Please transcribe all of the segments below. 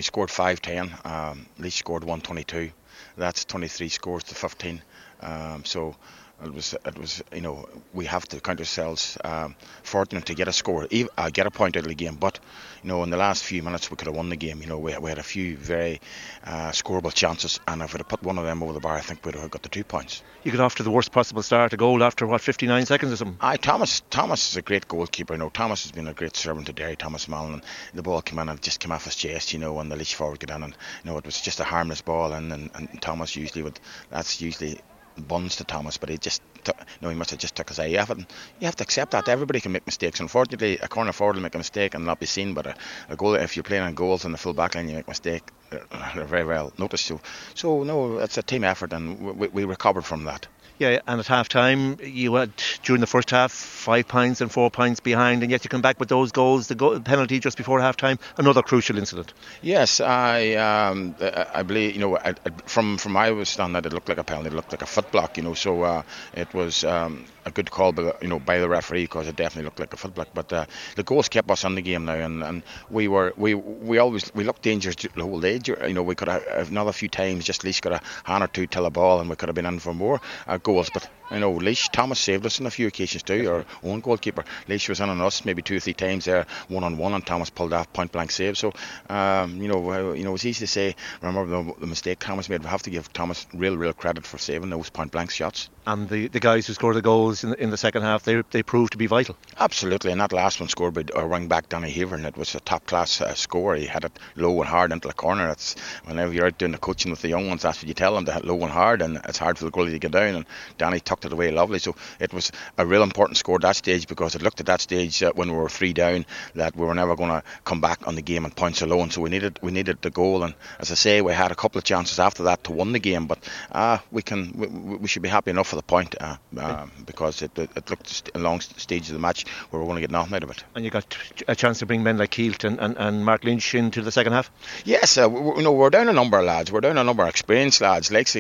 we scored 5-10. Laois scored 122. That's 23 scores to 15. So it was we have to count ourselves fortunate to get a score, get a point out of the game. But in the last few minutes we could have won the game. We had a few very scoreable chances, and if we'd have put one of them over the bar, I think we'd have got the 2 points. You got off to the worst possible start, a goal after 59 seconds or something. Thomas is a great goalkeeper. Thomas has been a great servant to Derry, Thomas Mallon. The ball came in and just came off his chest, and the Laois forward got in, and it was just a harmless ball, and Thomas that's usually buns to Thomas, but he must have just took his eye off it. And you have to accept that everybody can make mistakes. Unfortunately, a corner forward will make a mistake and not be seen, but a goal, if you're playing on goals in the full back line, you make a mistake, they're very well noticed. So no, it's a team effort, and we recovered from that. Yeah, and at half time you had, during the first half, 5 points and 4 points behind, and yet you come back with those goals. The penalty just before half time, another crucial incident. Yes, I believe, from I was standing that it looked like a penalty, it looked like a foot block, so it was a good call by the referee, because it definitely looked like a foot block. But the goals kept us in the game now, and we looked dangerous the whole day. We could have another few times, just Laois got a hand or two till a ball, and we could have been in for more goals. But Laois, Thomas saved us on a few occasions too, our own goalkeeper. Laois was in on us maybe 2 or 3 times there, 1-on-1, and Thomas pulled off point blank save. So it's easy to say, remember the mistake Thomas made. We have to give Thomas real credit for saving those point blank shots. And the guys who scored the goals in the second half, they proved to be vital. Absolutely, and that last one scored by our wing back Danny Haver, it was a top class score. He had it low and hard into the corner. It's whenever you're out doing the coaching with the young ones, that's what you tell them, to hit low and hard, and it's hard for the goalie to get down, and Danny tucked it away lovely. So it was a real important score at that stage, because it looked at that stage when we were 3 down that we were never going to come back on the game on points alone. So we needed the goal, and as I say, we had a couple of chances after that to win the game, but we should be happy enough for the point, because it looked a long stage of the match where we're going to get nothing out of it. And you got a chance to bring men like Keelt and Mark Lynch into the second half. Yes, we're down a number of lads. We're down a number of experienced lads, likes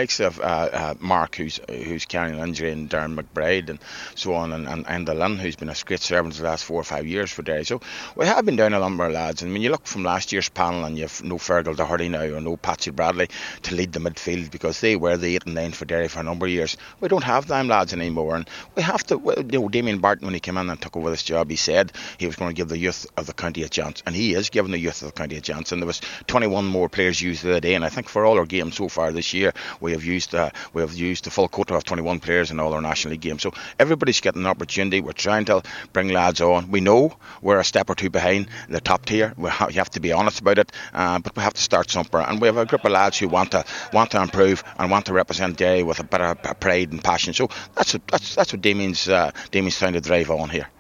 of Mark, who's carrying an injury, and Darren McBride and so on, and Enda Lynn, who's been a great servant the last 4 or 5 years for Derry. So we have been down a number of lads, and when you look from last year's panel, and you've no Fergal Doherty now, or no Patsy Bradley to lead the midfield, because they were the 8 and 9 for Derry for a number of years. We don't have them lads anymore, and we have to. Damien Barton, when he came in and took over this job, he said he was going to give the youth of the county a chance, and he is giving the youth of the county a chance. And there was 21 more players used the other day, and I think for all our games so far this year, we have used the full quota of 21 players in all our National League games. So everybody's getting an opportunity. We're trying to bring lads on. We know we're a step or two behind the top tier. You have to be honest about it, but we have to start somewhere. And we have a group of lads who want to improve and want to represent Derry with a bit of pride and passion. So that's what Damien's trying to drive on here.